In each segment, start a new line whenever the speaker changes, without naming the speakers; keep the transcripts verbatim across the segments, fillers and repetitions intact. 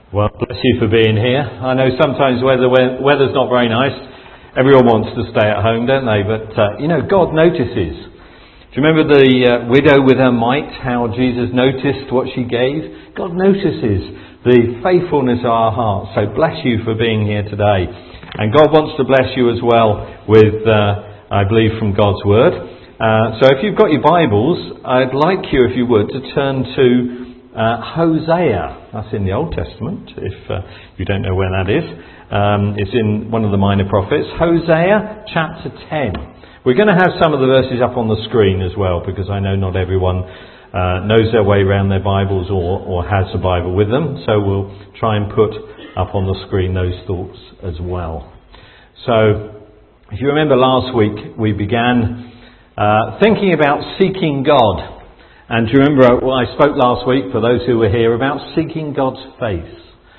Well, bless you for being here. I know sometimes weather weather's not very nice. Everyone wants to stay at home, don't they? But, uh, you know, God notices. Do you remember the uh, widow with her mite, how Jesus noticed what she gave? God notices the faithfulness of our hearts. So bless you for being here today. And God wants to bless you as well with, uh, I believe, from God's Word. Uh, so if you've got your Bibles, I'd like you, if you would, to turn to uh, Hosea. That's in the Old Testament, if uh, you don't know where that is. Um, it's in one of the minor prophets. Hosea chapter ten. We're going to have some of the verses up on the screen as well, because I know not everyone uh, knows their way around their Bibles or, or has a Bible with them. So we'll try and put up on the screen those thoughts as well. So, if you remember last week, we began uh, thinking about seeking God. And do you remember well, I spoke last week, for those who were here, about seeking God's face.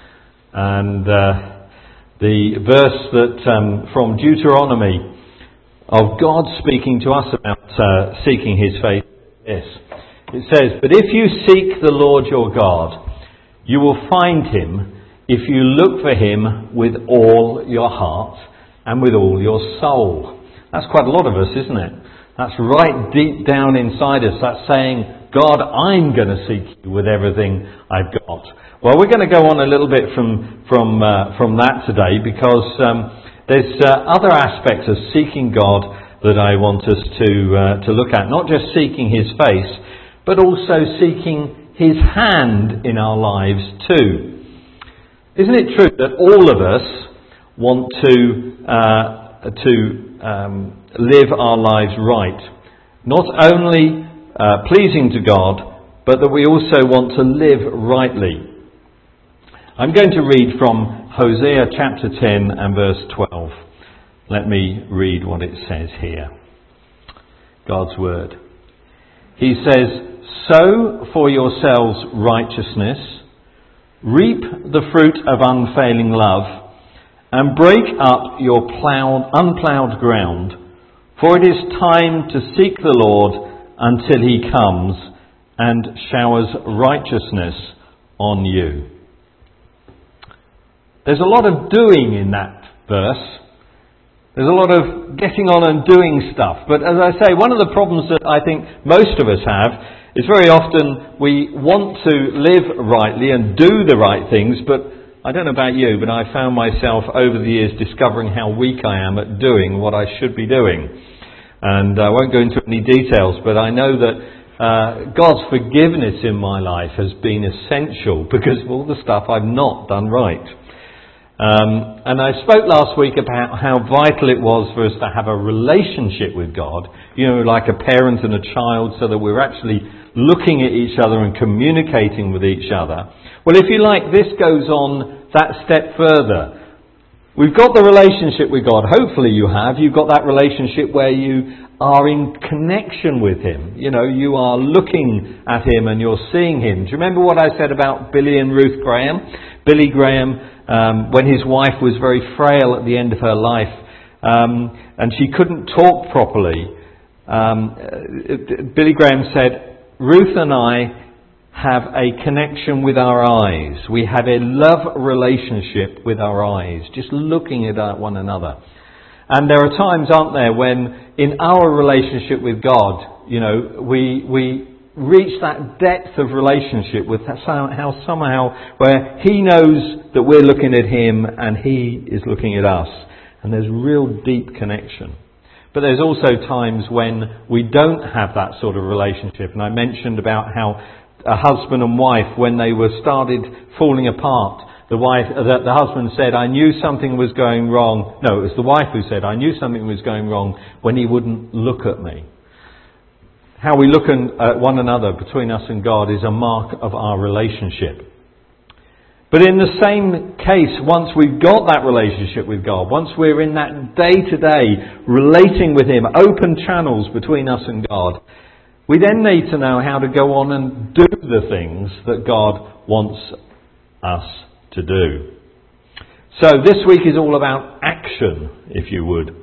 And uh, the verse that um, from Deuteronomy of God speaking to us about uh, seeking His face is this. It says, "But if you seek the Lord your God, you will find Him if you look for Him with all your heart and with all your soul." That's quite a lot of us, isn't it? That's right deep down inside us. That's saying, God, I'm going to seek you with everything I've got. Well, we're going to go on a little bit from from uh, from that today, because um, there's uh, other aspects of seeking God that I want us to uh, to look at. Not just seeking His face, but also seeking His hand in our lives too. Isn't it true that all of us want to uh, to um, live our lives right? Not only uh, pleasing to God, but that we also want to live rightly. I'm going to read from Hosea chapter ten and verse twelve. Let me read what it says here. God's Word. He says, "Sow for yourselves righteousness, reap the fruit of unfailing love, and break up your plowed, unploughed ground, for it is time to seek the Lord until He comes and showers righteousness on you." There's a lot of doing in that verse. There's a lot of getting on and doing stuff. But as I say, one of the problems that I think most of us have is very often we want to live rightly and do the right things, but I don't know about you, but I found myself over the years discovering how weak I am at doing what I should be doing. And I won't go into any details, but I know that uh, God's forgiveness in my life has been essential because of all the stuff I've not done right. Um, and I spoke last week about how vital it was for us to have a relationship with God, you know, like a parent and a child, so that we're actually looking at each other and communicating with each other. Well, if you like, this goes on that step further. We've got the relationship with God. Hopefully you have. You've got that relationship where you are in connection with Him. You know, you are looking at Him and you're seeing Him. Do you remember what I said about Billy and Ruth Graham? Billy Graham, um, when his wife was very frail at the end of her life, um, and she couldn't talk properly, um, Billy Graham said, "Ruth and I have a connection with our eyes. We have a love relationship with our eyes, just looking at one another." And there are times, aren't there, when in our relationship with God, you know, we we reach that depth of relationship with how somehow where He knows that we're looking at Him and He is looking at us, and there's real deep connection. But there's also times when we don't have that sort of relationship, and I mentioned about how a husband and wife, when they were started falling apart, the wife, the, the husband said, "I knew something was going wrong." No, it was the wife who said, "I knew something was going wrong when he wouldn't look at me." How we look at one another between us and God is a mark of our relationship. But in the same case, once we've got that relationship with God, once we're in that day-to-day relating with Him, open channels between us and God, we then need to know how to go on and do the things that God wants us to do. So this week is all about action, if you would.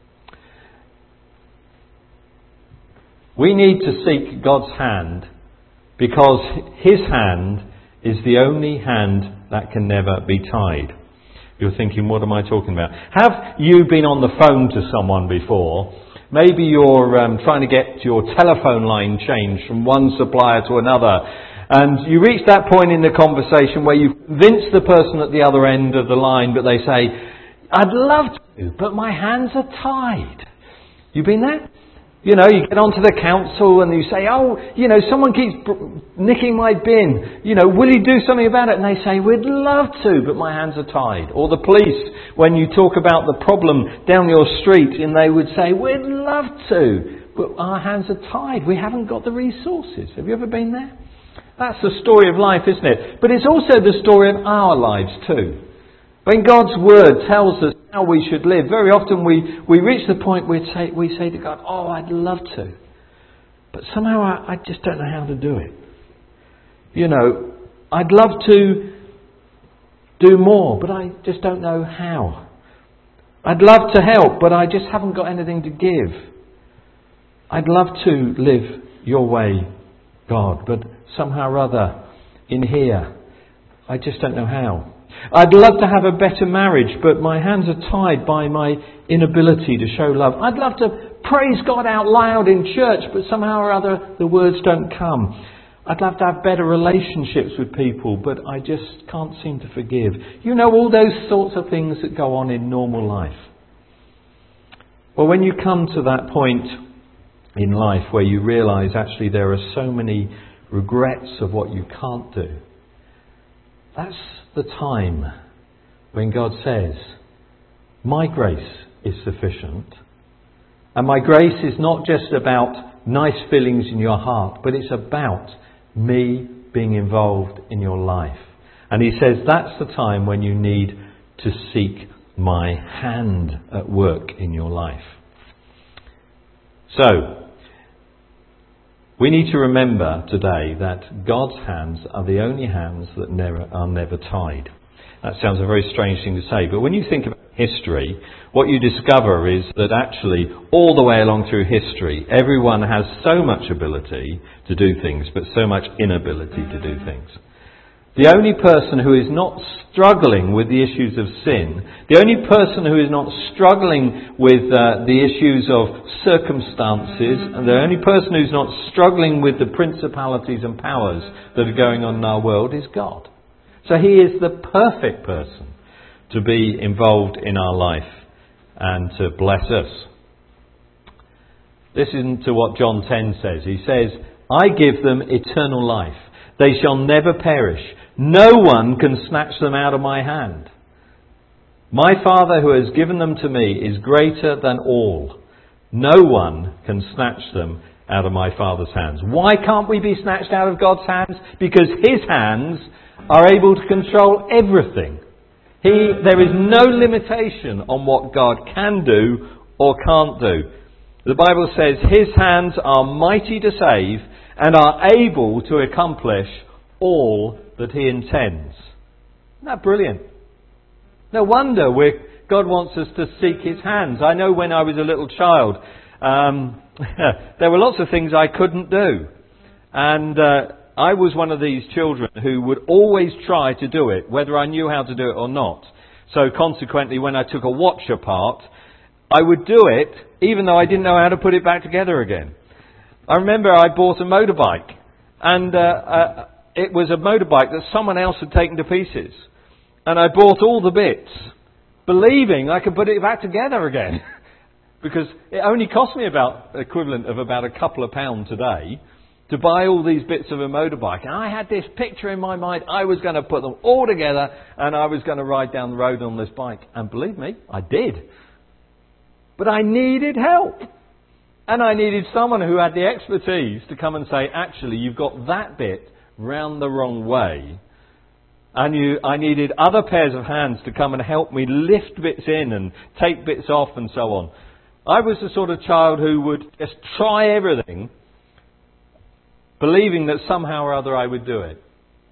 We need to seek God's hand because His hand is the only hand that can never be tied. You're thinking, what am I talking about? Have you been on the phone to someone before? Maybe you're um, trying to get your telephone line changed from one supplier to another, and you reach that point in the conversation where you've convinced the person at the other end of the line, but they say, I'd love to, but my hands are tied. You been there? You know, you get onto the council and you say, oh, you know, someone keeps nicking my bin. You know, will you do something about it? And they say, we'd love to, but my hands are tied. Or the police, when you talk about the problem down your street, and they would say, we'd love to, but our hands are tied. We haven't got the resources. Have you ever been there? That's the story of life, isn't it? But it's also the story of our lives too. When God's Word tells us how we should live, very often we, we reach the point where we say, we say to God, oh, I'd love to. But somehow I, I just don't know how to do it. You know, I'd love to do more, but I just don't know how. I'd love to help, but I just haven't got anything to give. I'd love to live your way, God, but somehow or other in here, I just don't know how. I'd love to have a better marriage, but my hands are tied by my inability to show love. I'd love to praise God out loud in church, but somehow or other the words don't come. I'd love to have better relationships with people, but I just can't seem to forgive. You know, all those sorts of things that go on in normal life. Well, when you come to that point in life where you realise actually there are so many regrets of what you can't do, that's the time when God says, my grace is sufficient. And my grace is not just about nice feelings in your heart, but it's about me being involved in your life. And he says that's the time when you need to seek my hand at work in your life. So, we need to remember today that God's hands are the only hands that never, are never tied. That sounds a very strange thing to say, but when you think about history, what you discover is that actually all the way along through history, everyone has so much ability to do things, but so much inability to do things. The only person who is not struggling with the issues of sin, the only person who is not struggling with uh, the issues of circumstances, and the only person who's not struggling with the principalities and powers that are going on in our world is God. So he is the perfect person to be involved in our life and to bless us. Listen to what John ten says. He says, I give them eternal life. They shall never perish. No one can snatch them out of my hand. My Father who has given them to me is greater than all. No one can snatch them out of my Father's hands. Why can't we be snatched out of God's hands? Because his hands are able to control everything. He, there is no limitation on what God can do or can't do. The Bible says his hands are mighty to save and are able to accomplish all that he intends. Isn't that brilliant? No wonder we're, God wants us to seek his hands. I know when I was a little child, um, there were lots of things I couldn't do. And uh, I was one of these children who would always try to do it, whether I knew how to do it or not. So consequently, when I took a watch apart, I would do it even though I didn't know how to put it back together again. I remember I bought a motorbike, and uh, uh, it was a motorbike that someone else had taken to pieces. And I bought all the bits, believing I could put it back together again. Because it only cost me about the equivalent of about a couple of pounds today to buy all these bits of a motorbike. And I had this picture in my mind. I was going to put them all together and I was going to ride down the road on this bike. And believe me, I did. But I needed help. And I needed someone who had the expertise to come and say, actually, you've got that bit round the wrong way. And you, I needed other pairs of hands to come and help me lift bits in and take bits off and so on. I was the sort of child who would just try everything, believing that somehow or other I would do it.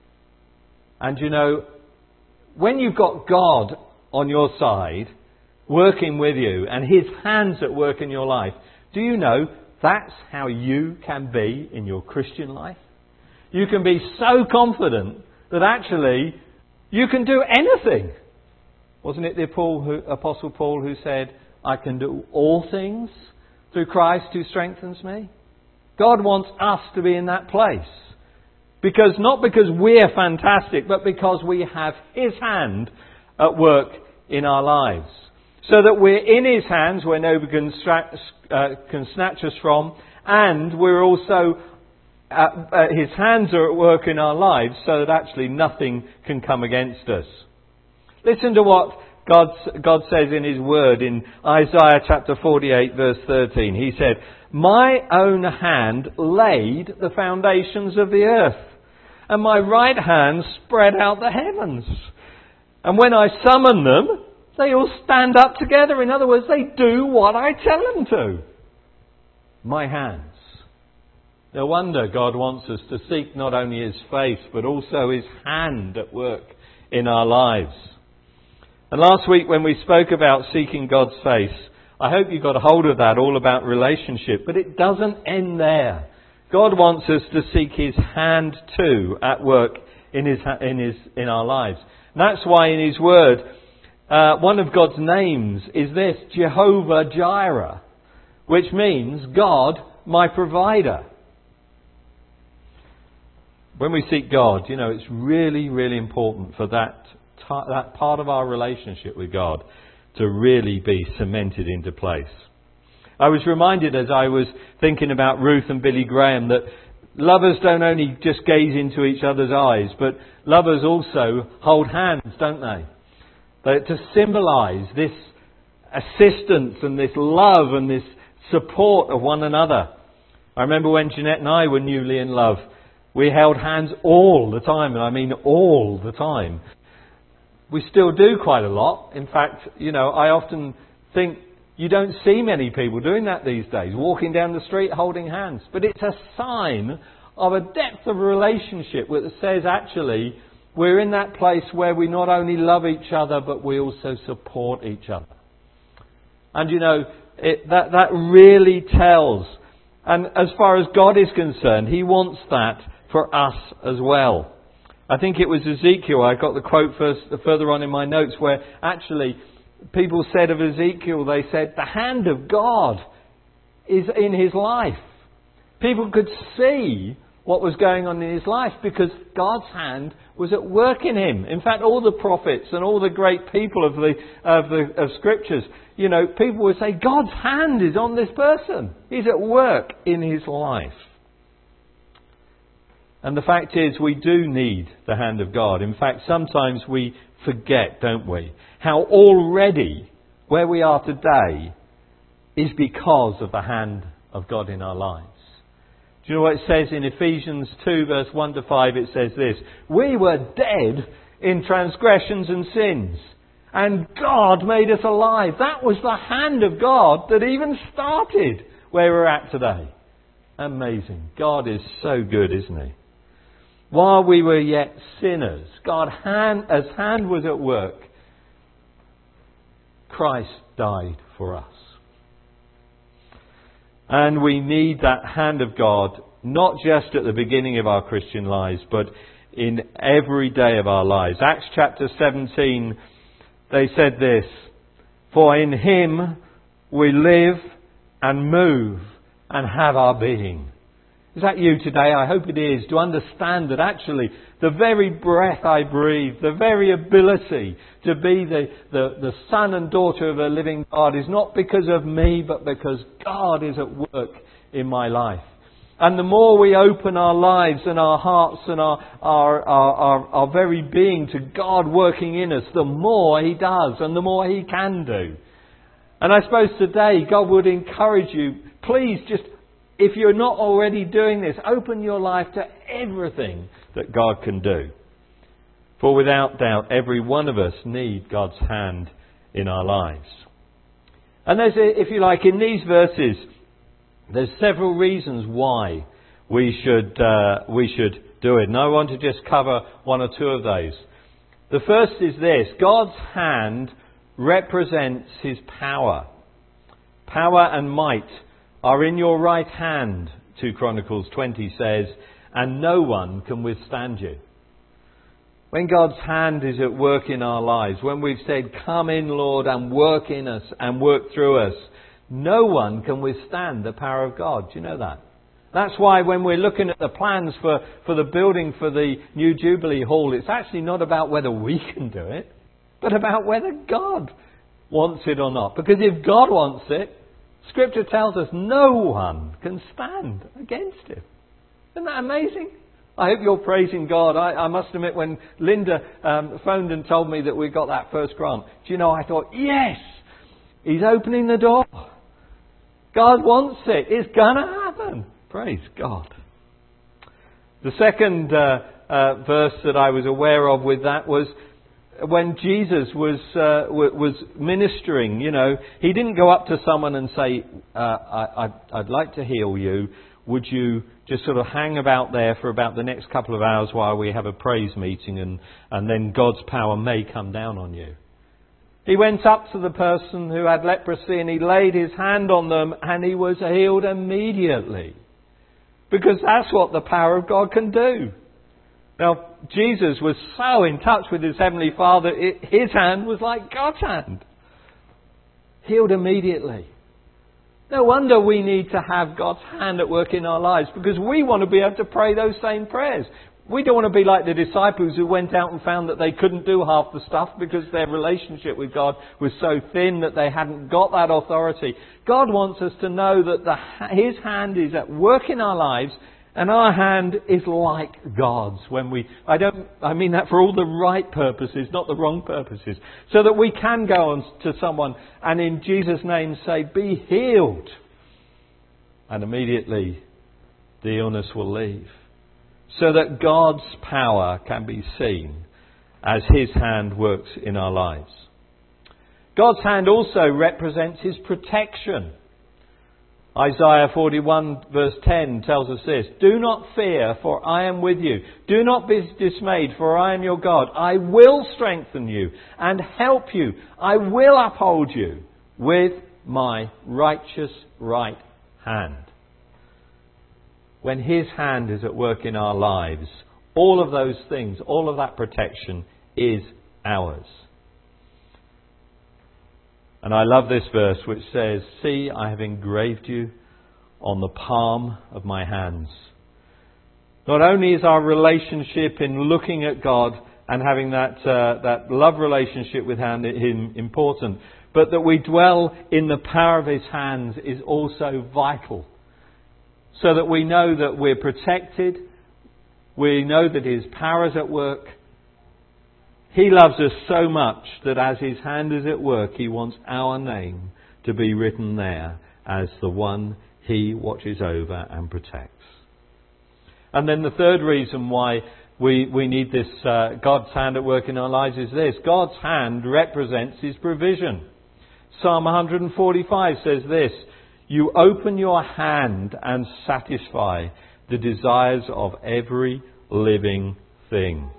And you know, when you've got God on your side, working with you, and his hands at work in your life, do you know that's how you can be in your Christian life? You can be so confident that actually You can do anything. Wasn't it the Paul who, Apostle Paul who said, I can do all things through Christ who strengthens me? God wants us to be in that place. Because not because we're fantastic, but because we have His hand at work in our lives. So that we're in His hands where nobody can, stra- uh, can snatch us from, and we're also, uh, uh, His hands are at work in our lives so that actually nothing can come against us. Listen to what God, God says in His Word in Isaiah chapter forty-eight verse thirteen. He said, my own hand laid the foundations of the earth, and my right hand spread out the heavens. And when I summon them, they all stand up together. In other words, they do what I tell them to. My hands. No wonder God wants us to seek not only His face, but also His hand at work in our lives. And last week when we spoke about seeking God's face, I hope you got a hold of that, all about relationship. But it doesn't end there. God wants us to seek His hand too at work in His in His in our lives. And that's why in His Word, uh, one of God's names is this, Jehovah Jireh, which means God, my provider. When we seek God, you know, it's really, really important for that that part of our relationship with God to really be cemented into place. I was reminded as I was thinking about Ruth and Billy Graham that lovers don't only just gaze into each other's eyes, but lovers also hold hands, don't they? They to symbolise this assistance and this love and this support of one another. I remember when Jeanette and I were newly in love, we held hands all the time, and I mean all the time. We still do quite a lot. In fact, you know, I often think you don't see many people doing that these days, walking down the street holding hands. But it's a sign of a depth of relationship that says actually we're in that place where we not only love each other, but we also support each other. And you know, it, that, that really tells. And as far as God is concerned, He wants that for us as well. I think it was Ezekiel, I got the quote first, further on in my notes, where actually people said of Ezekiel, they said, the hand of God is in his life. People could see what was going on in his life because God's hand was at work in him. In fact, all the prophets and all the great people of the of the of scriptures, you know, people would say, God's hand is on this person. He's at work in his life. And the fact is, we do need the hand of God. In fact, sometimes we forget, don't we, how already where we are today is because of the hand of God in our lives. Do you know what it says in Ephesians two, verse one to five? It says this, we were dead in transgressions and sins, and God made us alive. That was the hand of God that even started where we're at today. Amazing. God is so good, isn't He? While we were yet sinners, God, hand, as hand was at work, Christ died for us. And we need that hand of God, not just at the beginning of our Christian lives, but in every day of our lives. Acts chapter seventeen, they said this, for in Him we live and move and have our being. Is that you today? I hope it is. To understand that actually the very breath I breathe, the very ability to be the, the, the son and daughter of a living God is not because of me, but because God is at work in my life. And the more we open our lives and our hearts and our, our, our, our, our very being to God working in us, the more He does and the more He can do. And I suppose today God would encourage you, please just, if you're not already doing this, open your life to everything that God can do. For without doubt, every one of us need God's hand in our lives. And there's, a, if you like, in these verses, there's several reasons why we should uh, we should do it. And I want to just cover one or two of those. The first is this: God's hand represents His power. Power and might are in your right hand, two Chronicles twenty says, and no one can withstand you. When God's hand is at work in our lives, when we've said, come in, Lord, and work in us and work through us, no one can withstand the power of God. Do you know that? That's why when we're looking at the plans for, for the building for the new Jubilee Hall, it's actually not about whether we can do it, but about whether God wants it or not. Because if God wants it, Scripture tells us no one can stand against Him. Isn't that amazing? I hope you're praising God. I, I must admit, when Linda um, phoned and told me that we got that first grant, do you know, I thought, yes, He's opening the door. God wants it. It's going to happen. Praise God. The second uh, uh, verse that I was aware of with that was when Jesus was uh, w- was ministering. You know, He didn't go up to someone and say, uh, I, I'd, I'd like to heal you. Would you just sort of hang about there for about the next couple of hours while we have a praise meeting, and, and then God's power may come down on you? He went up to the person who had leprosy and He laid His hand on them and he was healed immediately. Because that's what the power of God can do. Now, Jesus was so in touch with His Heavenly Father, it, His hand was like God's hand. Healed immediately. No wonder we need to have God's hand at work in our lives, because we want to be able to pray those same prayers. We don't want to be like the disciples who went out and found that they couldn't do half the stuff because their relationship with God was so thin that they hadn't got that authority. God wants us to know that the, His hand is at work in our lives, and our hand is like God's. When we, I don't, I mean that for all the right purposes, not the wrong purposes, so that we can go on to someone and in Jesus' name say, "Be healed," and immediately the illness will leave. So that God's power can be seen as His hand works in our lives. God's hand also represents His protection. Isaiah forty-one verse ten tells us this: "Do not fear, for I am with you. Do not be dismayed, for I am your God. I will strengthen you and help you. I will uphold you with my righteous right hand." When His hand is at work in our lives, all of those things, all of that protection is ours. And I love this verse which says, "See, I have engraved you on the palm of my hands." Not only is our relationship in looking at God and having that uh, that love relationship with Him important, but that we dwell in the power of His hands is also vital. So that we know that we're protected, we know that His power is at work. He loves us so much that as His hand is at work, He wants our name to be written there as the one He watches over and protects. And then the third reason why we, we need this uh, God's hand at work in our lives is this: God's hand represents His provision. Psalm one forty-five says this: "You open your hand and satisfy the desires of every living thing."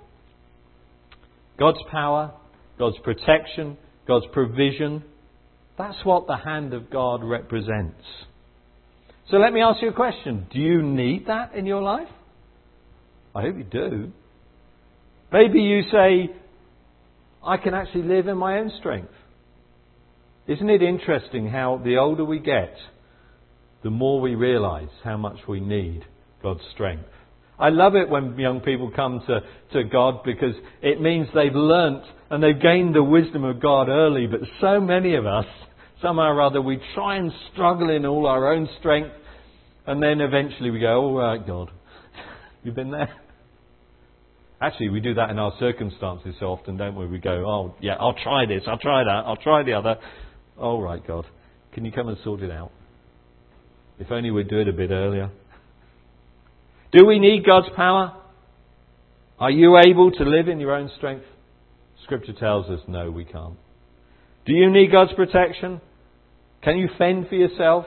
God's power, God's protection, God's provision, that's what the hand of God represents. So let me ask you a question. Do you need that in your life? I hope you do. Maybe you say, "I can actually live in my own strength." Isn't it interesting how the older we get, the more we realise how much we need God's strength. I love it when young people come to, to God, because it means they've learnt and they've gained the wisdom of God early. But so many of us, somehow or other, we try and struggle in all our own strength, and then eventually we go, "All right, God." You've been there? Actually, we do that in our circumstances so often, don't we? We go, "Oh, yeah, I'll try this, I'll try that, I'll try the other." "All right, God, can you come and sort it out? If only we'd do it a bit earlier." Do we need God's power? Are you able to live in your own strength? Scripture tells us no, we can't. Do you need God's protection? Can you fend for yourself?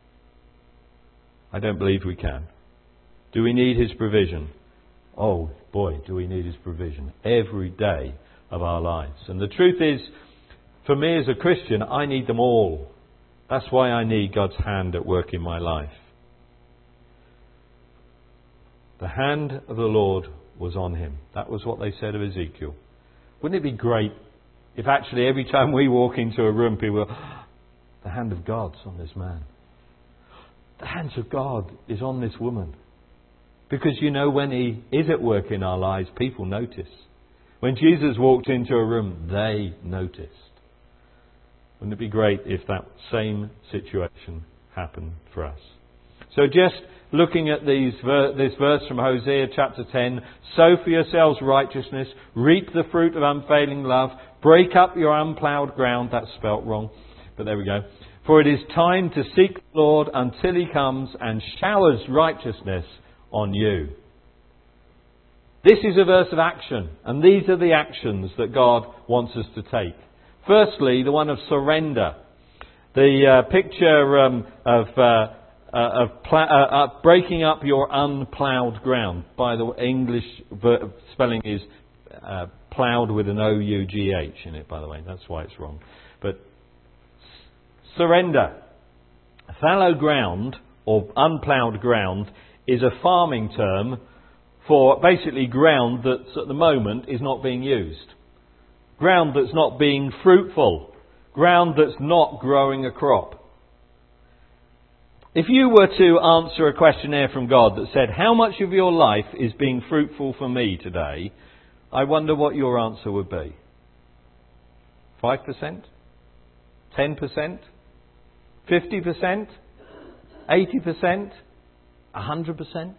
I don't believe we can. Do we need His provision? Oh boy, do we need His provision every day of our lives. And the truth is, for me as a Christian, I need them all. That's why I need God's hand at work in my life. The hand of the Lord was on him. That was what they said of Ezekiel. Wouldn't it be great if actually every time we walk into a room, people go, the hand of God's on this man. The hands of God is on this woman. Because you know, when He is at work in our lives, people notice. When Jesus walked into a room, they noticed. Wouldn't it be great if that same situation happened for us? So just looking at these, this verse from Hosea chapter ten, sow for yourselves righteousness, reap the fruit of unfailing love, break up your unploughed ground. That's spelt wrong, but there we go. For it is time to seek the Lord until He comes and showers righteousness on you. This is a verse of action, and these are the actions that God wants us to take. Firstly, the one of surrender. The uh, picture um, of, uh, uh, of pl- uh, uh, breaking up your unploughed ground. By the way, English ver- spelling is uh, ploughed with an O U G H in it, by the way. That's why it's wrong. But s- surrender. Fallow ground, or unploughed ground, is a farming term for basically ground that at the moment is not being used. Ground that's not being fruitful. Ground that's not growing a crop. If you were to answer a questionnaire from God that said, how much of your life is being fruitful for me today? I wonder what your answer would be. five percent? ten percent? fifty percent? eighty percent? one hundred percent?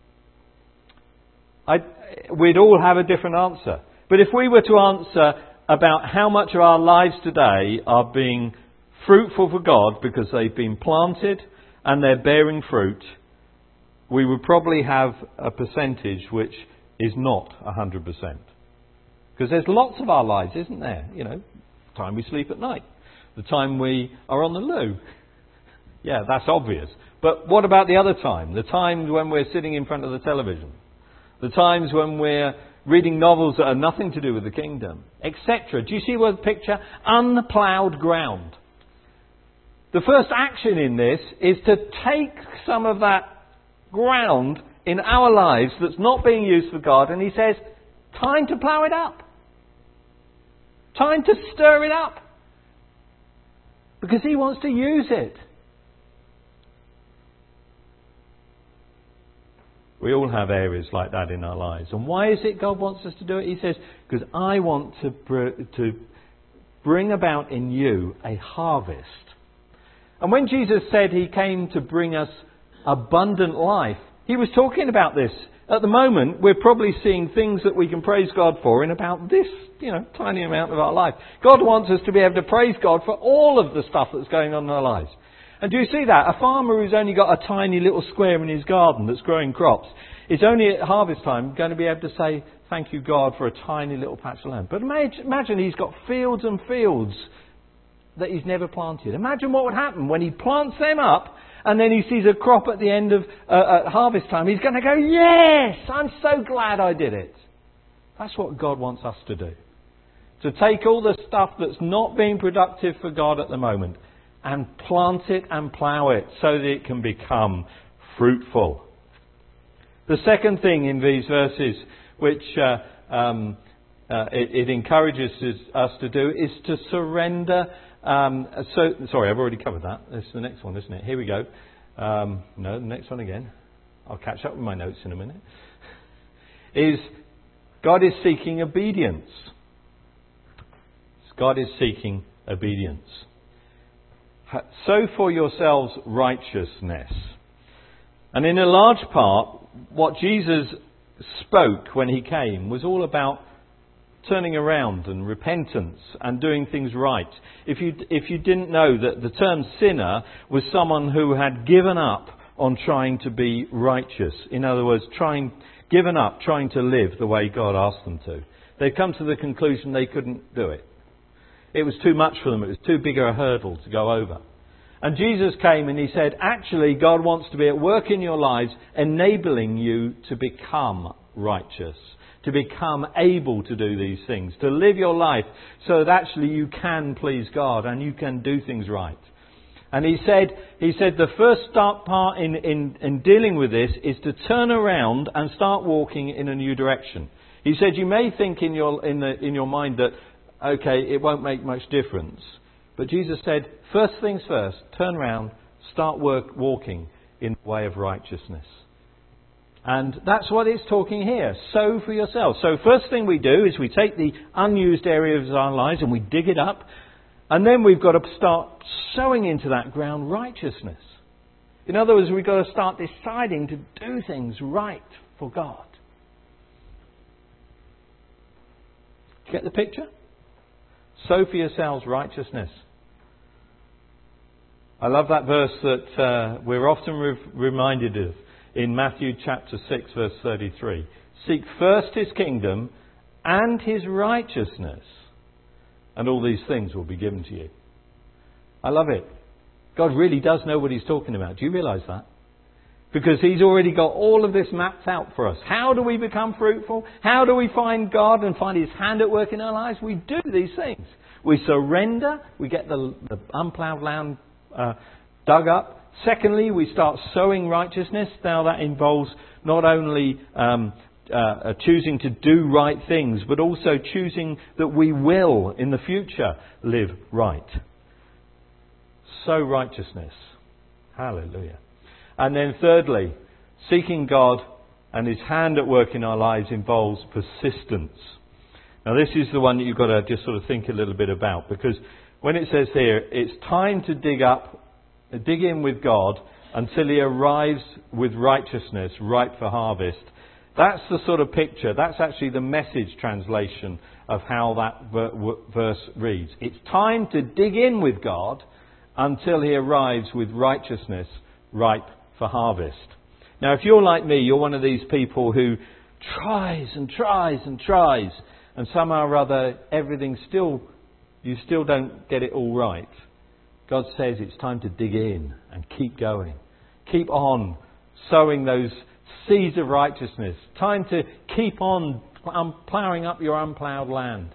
I'd, we'd all have a different answer. But if we were to answer about how much of our lives today are being fruitful for God because they've been planted and they're bearing fruit, we would probably have a percentage which is not one hundred percent. Because there's lots of our lives, isn't there? You know, the time we sleep at night, the time we are on the loo. Yeah, that's obvious. But what about the other time? The times when we're sitting in front of the television. The times when we're reading novels that have nothing to do with the kingdom, et cetera. Do you see what the picture? Unploughed ground. The first action in this is to take some of that ground in our lives that's not being used for God, and He says, time to plough it up. Time to stir it up. Because He wants to use it. We all have areas like that in our lives. And why is it God wants us to do it? He says, because I want to, br- to bring about in you a harvest. And when Jesus said He came to bring us abundant life, He was talking about this. At the moment, we're probably seeing things that we can praise God for in about this, you know, tiny amount of our life. God wants us to be able to praise God for all of the stuff that's going on in our lives. And do you see that? A farmer who's only got a tiny little square in his garden that's growing crops is only at harvest time going to be able to say, thank you, God, for a tiny little patch of land. But imagine, imagine he's got fields and fields that he's never planted. Imagine what would happen when he plants them up and then he sees a crop at the end of uh, at harvest time. He's going to go, yes, I'm so glad I did it. That's what God wants us to do. To take all the stuff that's not being productive for God at the moment and plant it and plough it so that it can become fruitful. The second thing in these verses which uh, um, uh, it, it encourages us to do is to surrender. Um, so, sorry, I've already covered that. This is the next one, isn't it? Here we go. Um, no, the next one again. I'll catch up with my notes in a minute. Is God is seeking obedience. God is seeking obedience. Sow for yourselves righteousness. And in a large part, what Jesus spoke when He came was all about turning around and repentance and doing things right. If you, if you didn't know that the term sinner was someone who had given up on trying to be righteous. In other words, trying, given up trying to live the way God asked them to. They'd come to the conclusion they couldn't do it. It was too much for them. It was too big a hurdle to go over. And Jesus came and He said, actually, God wants to be at work in your lives, enabling you to become righteous, to become able to do these things, to live your life so that actually you can please God and you can do things right. And he said, he said the first start part in, in, in dealing with this is to turn around and start walking in a new direction. He said you may think in your, in the, in your mind that, okay, it won't make much difference. But Jesus said, first things first, turn around, start work, walking in the way of righteousness. And that's what it's talking here. Sow for yourself. So first thing we do is we take the unused areas of our lives and we dig it up. And then we've got to start sowing into that ground righteousness. In other words, we've got to start deciding to do things right for God. Get the picture? Sow for yourselves righteousness. I love that verse that uh, we're often re- reminded of in Matthew chapter six, verse thirty-three. Seek first His kingdom and His righteousness, and all these things will be given to you. I love it. God really does know what He's talking about. Do you realise that? Because He's already got all of this mapped out for us. How do we become fruitful? How do we find God and find His hand at work in our lives? We do these things. We surrender. We get the, the unploughed land uh, dug up. Secondly, we start sowing righteousness. Now that involves not only um, uh, choosing to do right things, but also choosing that we will, in the future, live right. Sow righteousness. Hallelujah. And then thirdly, seeking God and His hand at work in our lives involves persistence. Now this is the one that you've got to just sort of think a little bit about, because when it says here, it's time to dig up dig in with God until He arrives with righteousness ripe for harvest. That's the sort of picture. That's actually the Message translation of how that ver- verse reads. It's time to dig in with God until He arrives with righteousness ripe for harvest. Now, if you're like me, you're one of these people who tries and tries and tries, and somehow or other everything still, you still don't get it all right. God says it's time to dig in and keep going. Keep on sowing those seeds of righteousness. Time to keep on ploughing up your unploughed land.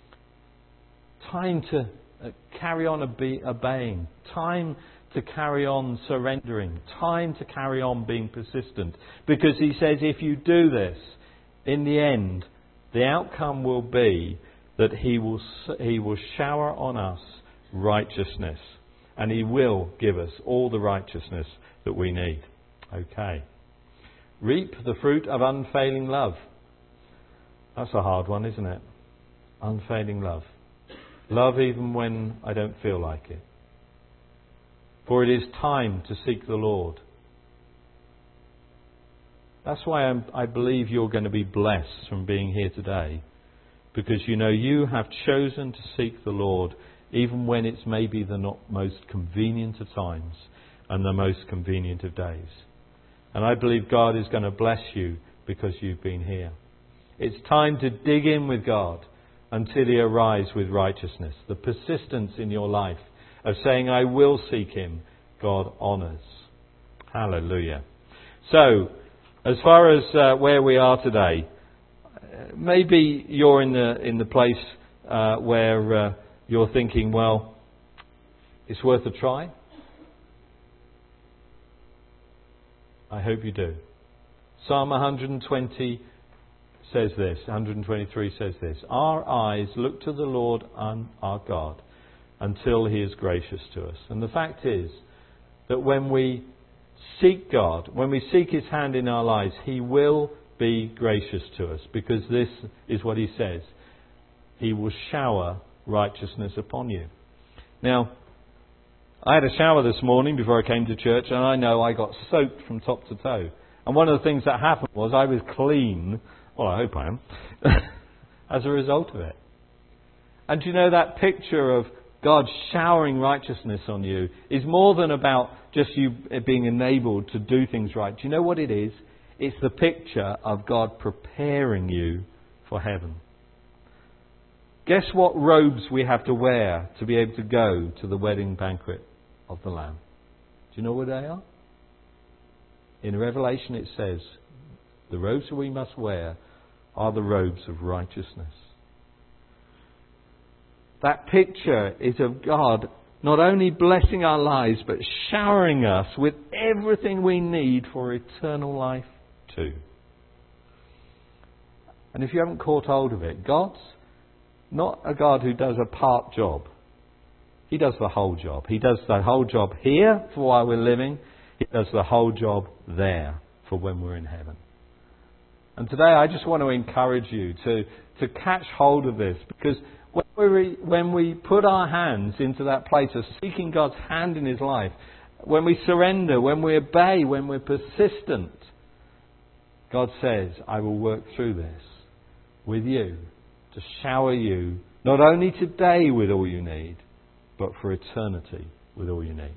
Time to carry on obeying. Time to carry on surrendering. Time to carry on being persistent. Because He says if you do this, in the end, the outcome will be that He will, He will shower on us righteousness. And He will give us all the righteousness that we need. Okay. Reap the fruit of unfailing love. That's a hard one, isn't it? Unfailing love. Love even when I don't feel like it. For it is time to seek the Lord. That's why I'm, I believe you're going to be blessed from being here today. Because you know you have chosen to seek the Lord even when it's maybe the not most convenient of times and the most convenient of days. And I believe God is going to bless you because you've been here. It's time to dig in with God until He arrives with righteousness. The persistence in your life of saying, I will seek Him, God honours. Hallelujah. So, as far as uh, where we are today, maybe you're in the in the place uh, where uh, you're thinking, well, it's worth a try. I hope you do. Psalm one twenty says this, one twenty-three says this, our eyes look to the Lord and our God until He is gracious to us. And the fact is that when we seek God, when we seek His hand in our lives, He will be gracious to us, because this is what He says. He will shower righteousness upon you. Now, I had a shower this morning before I came to church, and I know I got soaked from top to toe. And one of the things that happened was I was clean, well, I hope I am, as a result of it. And you know, that picture of God showering righteousness on you is more than about just you being enabled to do things right. Do you know what it is? It's the picture of God preparing you for heaven. Guess what robes we have to wear to be able to go to the wedding banquet of the Lamb? Do you know what they are? In Revelation it says, the robes that we must wear are the robes of righteousness. That picture is of God not only blessing our lives, but showering us with everything we need for eternal life too. And if you haven't caught hold of it, God's not a God who does a part job. He does the whole job. He does the whole job here for while we're living. He does the whole job there for when we're in heaven. And today I just want to encourage you to, to catch hold of this, because when we, when we put our hands into that place of seeking God's hand in His life, when we surrender, when we obey, when we're persistent, God says, I will work through this with you to shower you not only today with all you need, but for eternity with all you need.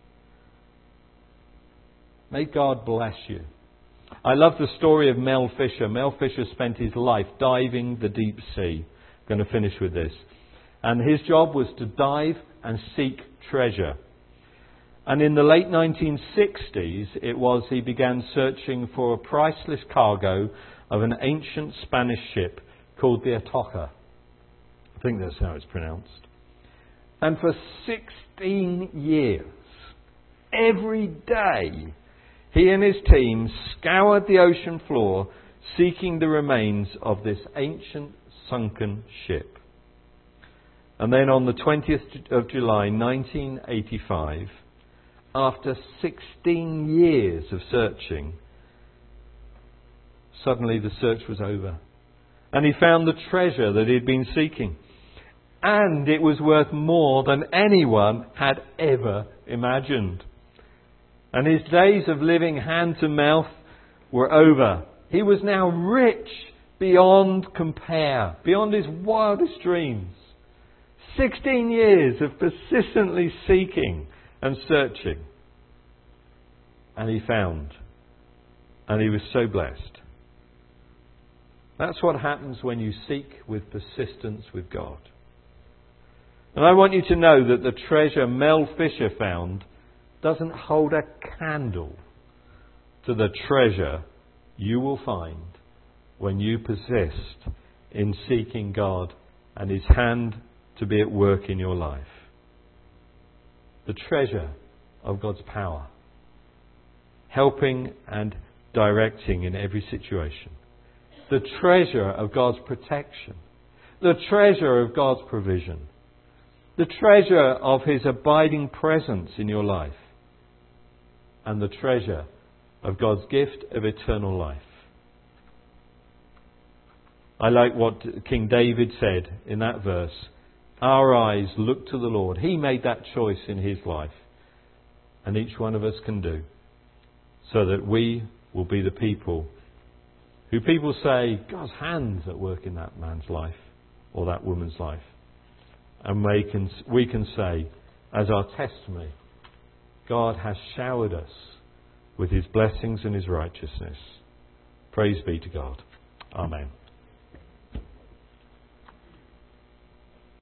May God bless you. I love the story of Mel Fisher. Mel Fisher spent his life diving the deep sea. I'm going to finish with this. And his job was to dive and seek treasure. And in the late nineteen sixties, it was he began searching for a priceless cargo of an ancient Spanish ship called the Atocha. I think that's how it's pronounced. And for sixteen years, every day, he and his team scoured the ocean floor seeking the remains of this ancient sunken ship. And then on the twentieth of July nineteen eighty-five, after sixteen years of searching, suddenly the search was over. And he found the treasure that he'd been seeking. And it was worth more than anyone had ever imagined. And his days of living hand to mouth were over. He was now rich beyond compare, beyond his wildest dreams. Sixteen years of persistently seeking and searching. And he found. And he was so blessed. That's what happens when you seek with persistence with God. And I want you to know that the treasure Mel Fisher found doesn't hold a candle to the treasure you will find when you persist in seeking God and His hand to be at work in your life. The treasure of God's power, helping and directing in every situation. The treasure of God's protection. The treasure of God's provision. The treasure of His abiding presence in your life. And the treasure of God's gift of eternal life. I like what King David said in that verse. Our eyes look to the Lord. He made that choice in his life. And each one of us can do. So that we will be the people who people say, God's hands at work in that man's life or that woman's life. And we can, we can say, as our testimony, God has showered us with His blessings and His righteousness. Praise be to God. Amen.